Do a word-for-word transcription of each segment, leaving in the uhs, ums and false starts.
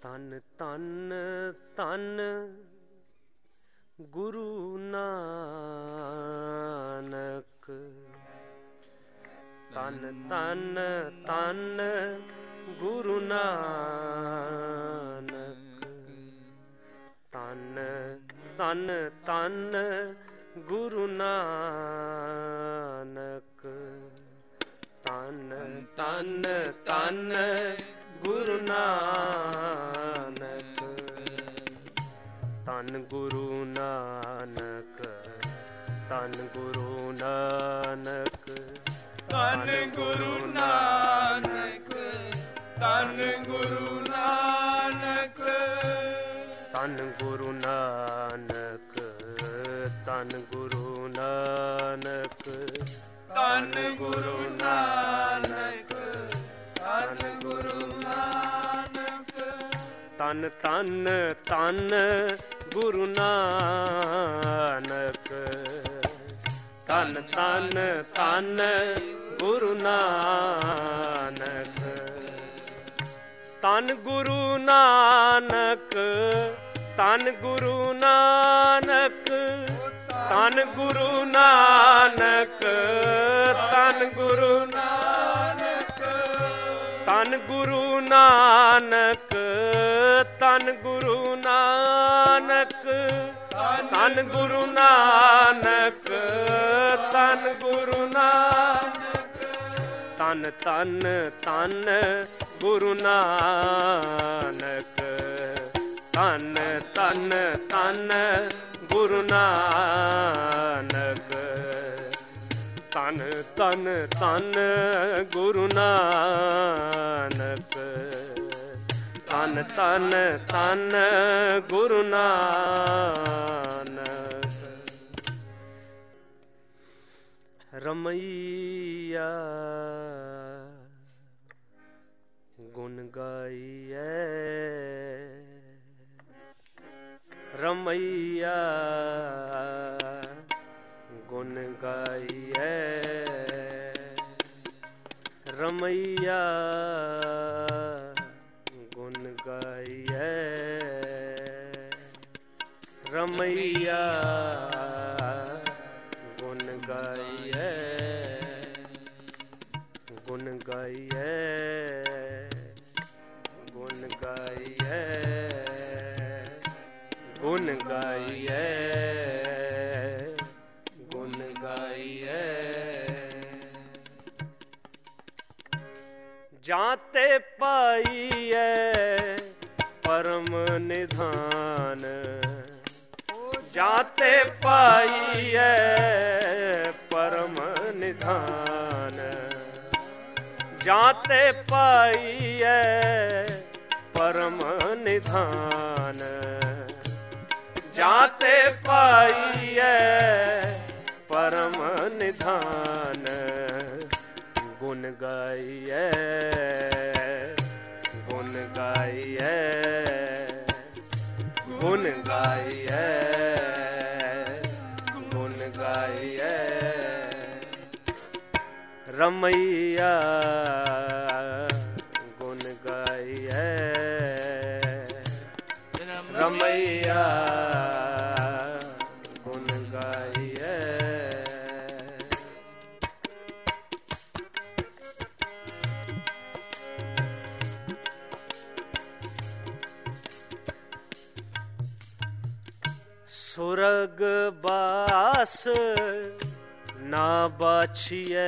तन तन तन गुरु नानक, तन तन तन गुरु नानक, तन तन तन गुरु नानक, तन तन तन गुरु नानक, तन गुरु नानक, तन गुरु नानक, तन गुरु नानक, तन गुरु नानक, तन गुरु नानक, तन गुरु नानक, तन गुरु नानक, तन गुरु नानक, तन तन तन गुरु नानक, तन तन तन गुरु नानक, तन गुरु नानक, तन गुरु नानक, तन गुरु नानक, तन गुरु नानक, तन गुरु नानक, तन गुरु नानक, तन गुरु नानक, तन गुरु नानक, तन तन तन गुरु नानक, तन तन तन गुरु नानक, तन तन तन गुरु नानक, तन तन तन गुरु नानक। रमैया गुण गाइए, रमैया गुण गाइए, रमैया गुण गाइए, रमैया गुण गाइए, गुण गाइए, गुण गाइए, गुण गाइए, गुण गाइए। जाते पाइए परम निधान, जाते पाइए परम निधान, जाते पाइए परम निधान, जाते पाइए परम निधान, गुण गाइए, गुण गाइए, गुण गाइए, गुण गाइए। रमैया गुण गाइए, रमैया गुण गाइए। सुरग बास ना बाछिए,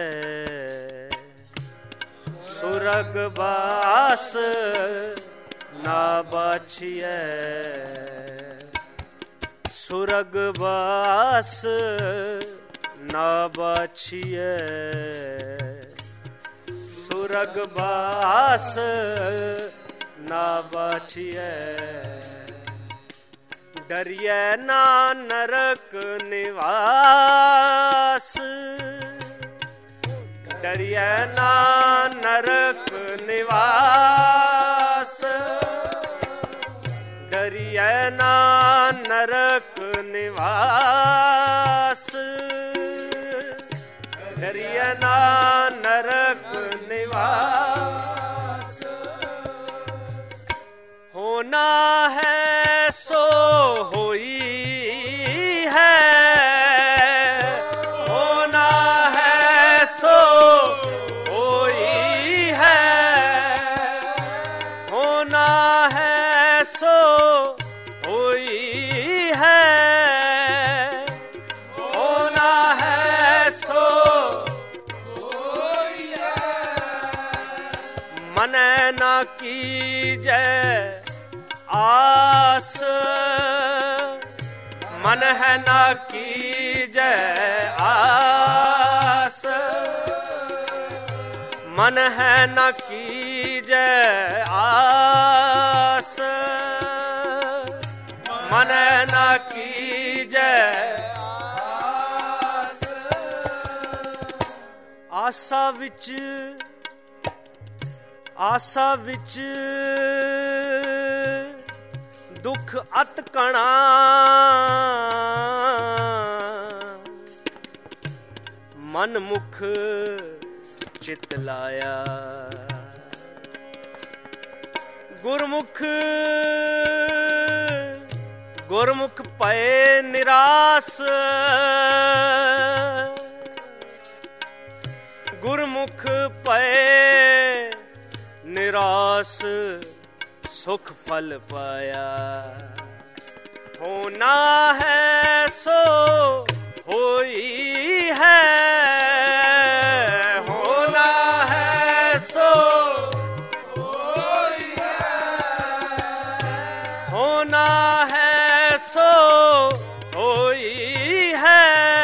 सुरग बास ना बाछिए, सुरग बास ना बाछिए, सुरग बास ना बाछिए। डरिए ना नरक निवास, डरिए ना नरक निवास, डरिए ना नरक निवास, डरिए ना नरक निवास। हो होना है सो होई है, होना है सो होई है, होना है सो होई है, होना है सो होई है। मन न कीजै आस, मन है न कीजै आस, मन है न कीजै आस, मन है न कीजै आस। आसा विच आसा विच दुख अतकणा, मन मुख चित लाया, गुरमुख गुरमुख पए निरास, गुरमुख पए निरास, सुख फल पाया। होना है सो होई है, होना है सो होई है, होना है सो होई है,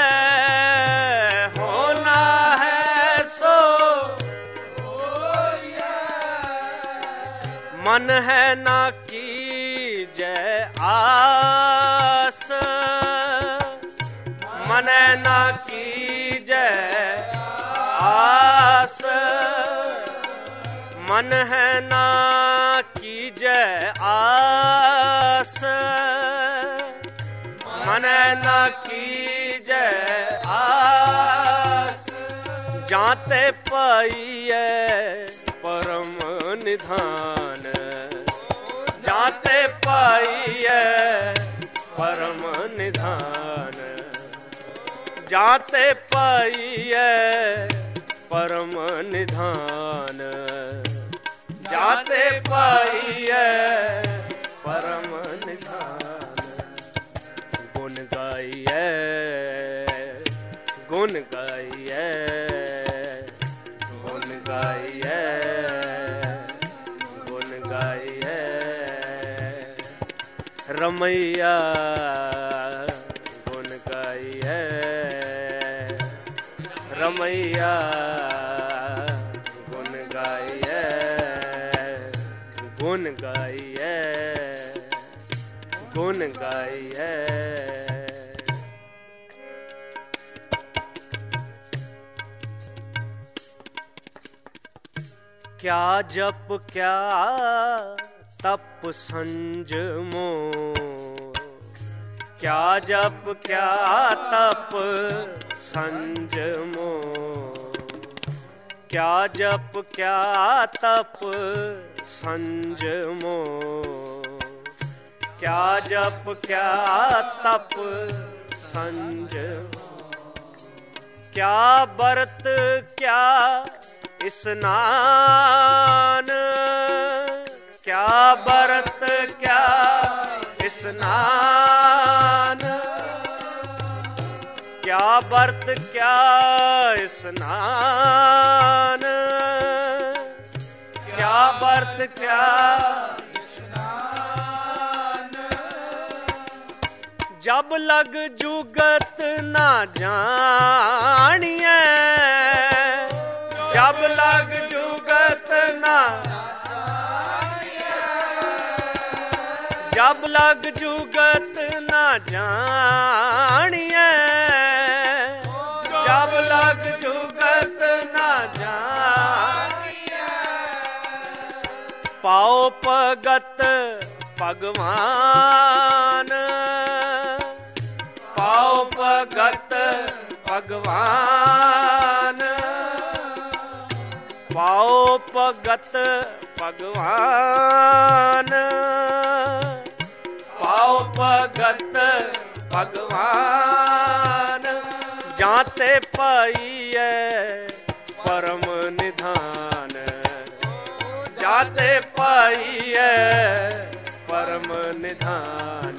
होना है सो होई है। मन है ना कीजै आस, मन है ना कीजै आस, मन है ना कीजै आस, मन है ना कीजै आस। जाते पाइए परम निधान, जाते पाइए परम निधान, जाते पाइए परम निधान, जाते पाइए परम निधान। गुण गाइए गुण गाइए गुण गाइए गुण गाइए, रमैया गुण गाइए, रमैया गुण गाइए, गुण गाइए गुण गाइए। क्या जप क्या तप संजमो, क्या जप क्या तप संजमो, क्या जप क्या तप संजमो, क्या जप क्या तप संजमो। क्या व्रत क्या स्नान, क्या व्रत क्या स्नान, क्या व्रत क्या स्नान, क्या व्रत क्या स्नान। जब लग जुगत ना जानिए, जब लग जुगत ना, जब लग जुगत ना जानिए, जब लग जुगत ना जानिए। पाओ भगत भगवान, पाओ भगत भगवान, पाओ भगत भगवान, भगवान जाते पाइए परम निधान जाते पाइए परम निधान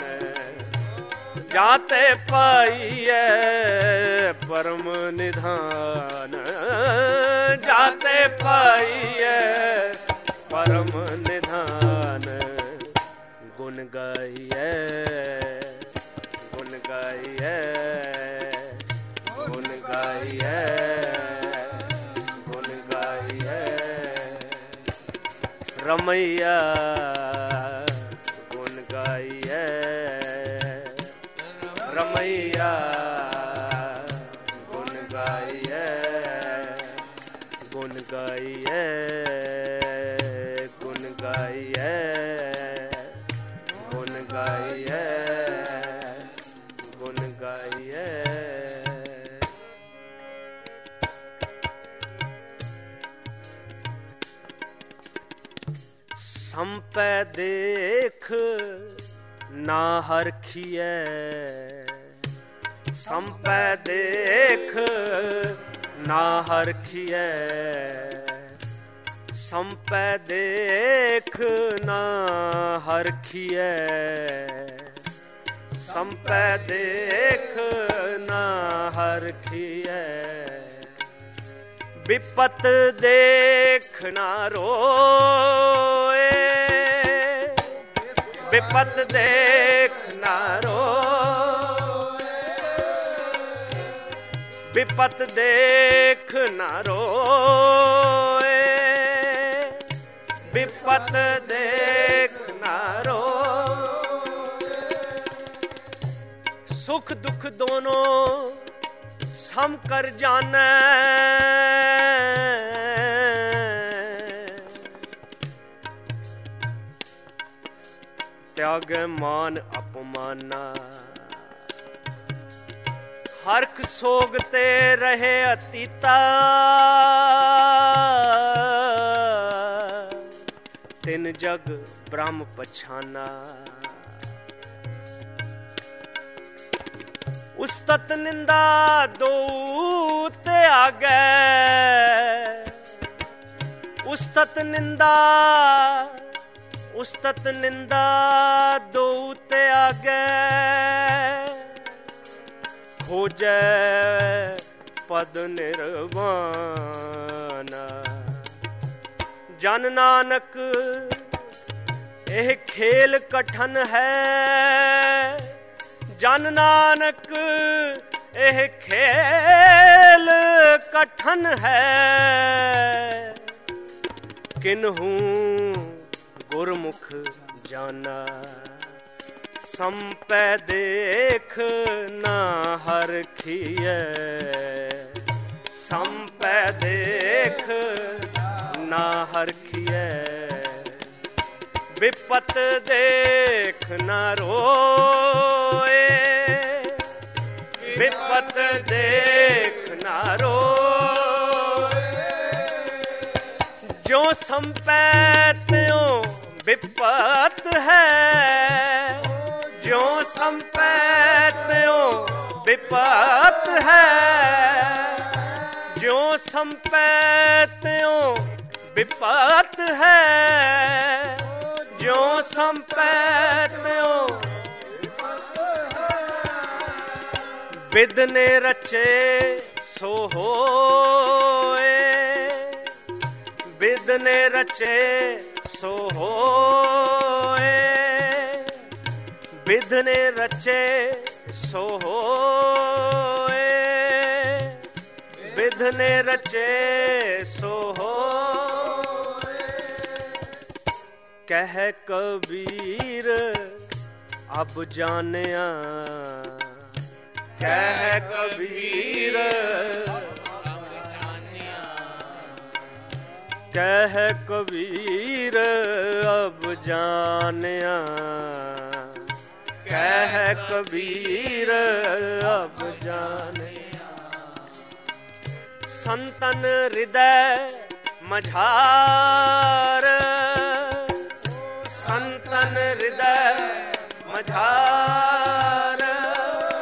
जाते पाइए परम निधान जाते पाइए परम निधान गुण गाइए गुण गाइए गुण गाइए गुण गाइए रमैया गुण गाइए रमैया गुण गाइए गुण गाइए गुण गाइए गुण गाइए गुण गाइए संपै देख ना हरखिए संपै देख ना हरखिए संपै देख ना हरखिए संपै देख ना हरखिए विपत देख ना रोए विपत देख ना रोए विपत देख ना रोए विपत देख ना रोए सुख दुख दोनों सम कर जाने त्याग मान अपमाना हरख सोगते रहे अतीता तिन जग ब्रह्म पछाना उस्तत निंदा दो ते आगे उस्तत निंदा उस्तत निंदा दो ते आगे खोजे पद निर्वाणा जन नानक एह खेल कठन है जन नानक एह खेल कठन है किन्हू गुरमुख जाना संपै देख ना हरखिए संपै देख ना हरखिए विपत देख ना रोए विपत देख ना रोए जो संपै त्यों विपत है जो संपै त्यों विपत है जो संपै त्यों विपत है जो संपै त्यों विद ने रचे सो होए विद ने रचे सो होए विद ने रचे सो होए विद ने रचे सो होए कह कबीर अब जानिया कह कबीर कह कबीर अब जानिया कह कबीर अब जानिया संतन हृदय मझार संतन हृदय मझार